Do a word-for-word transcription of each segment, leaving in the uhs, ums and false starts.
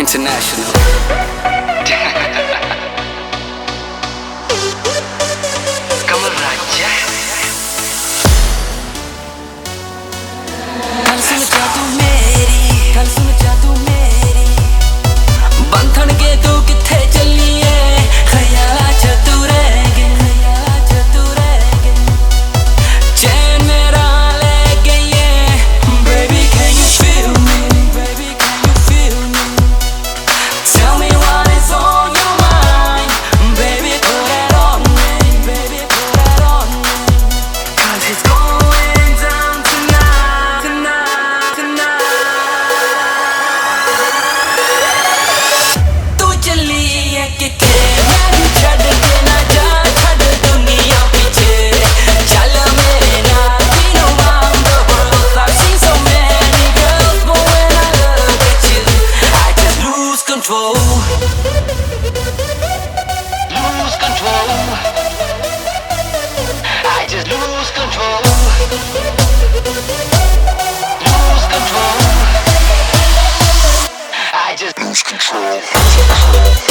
International. Kamal Raja. कल सुन जा तू मेरी, कल सुन जा तू मेरी बंधन के तू किथे चली है ख्याला च तू रह गए, ख्याला च तू रह गए चैन मेरा ले गई है baby can you feel me, baby can you feel me tell me what is on your mind baby put it on me, baby put it on me cause it's going down tonight, tonight, tonight तू चली है किथे मैनू छड्ड के ना जा छड्ड दुनिया पीछे चल मेरे नाल we know I'm the world I've seen so many girls but when I look at you I just lose control, lose control I just lose control, lose control I just lose control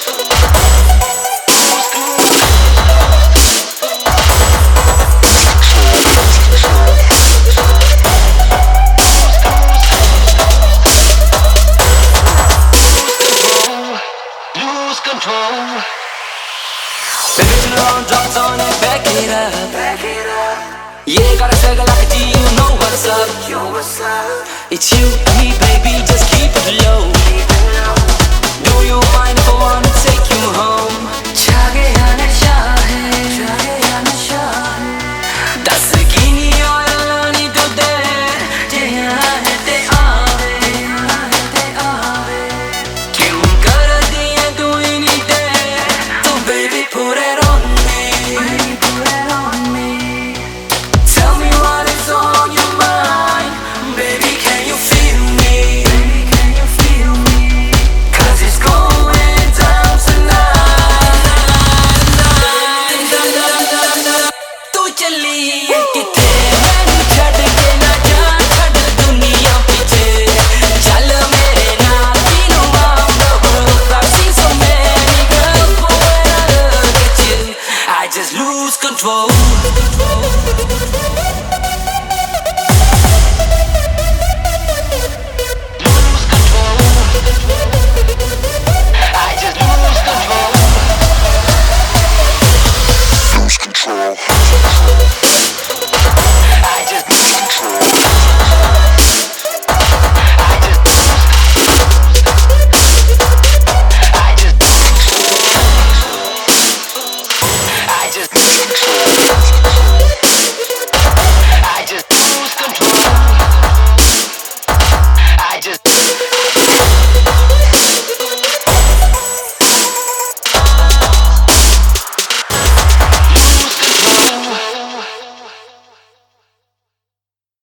lose control Baby turn around, drop it on and back it up, back it up Yeah, got a swagger like a G, you know what's up, yo what's up It's you and me baby, just keep it low, keep it low Do you mind if I wanna take you home छा गया नशा है, छा गया नशा है दस की नी और लानी तो दे जे यहाँ है ते आवे, यहाँ है ते आवे क्यों कर दिए तू ही नहीं दे तो baby put it on me, baby put it on me tell me what is on your mind baby can you feel me, baby can you feel me cause it's going down tonight तू चली